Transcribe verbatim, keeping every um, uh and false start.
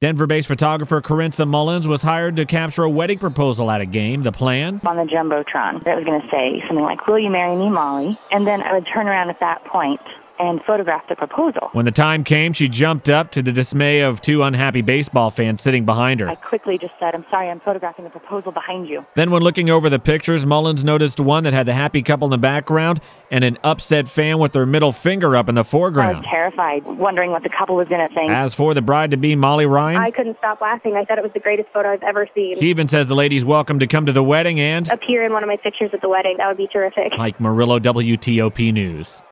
Denver-based photographer Carinsa Mullins was hired to capture a wedding proposal at a game. The plan? On the Jumbotron, that was going to say something like, "Will you marry me, Molly?" And then I would turn around at that point and photograph the proposal. When the time came, she jumped up to the dismay of two unhappy baseball fans sitting behind her. I quickly just said, "I'm sorry, I'm photographing the proposal behind you." Then when looking over the pictures, Mullins noticed one that had the happy couple in the background and an upset fan with their middle finger up in the I foreground. was terrified, wondering what the couple was going to think. As for the bride-to-be, Molly Ryan, I couldn't stop laughing. I thought it was the greatest photo I've ever seen. she even says the lady's welcome to come to the wedding and Appear in one of my pictures at the wedding. That would be terrific. Mike Murillo, W T O P News.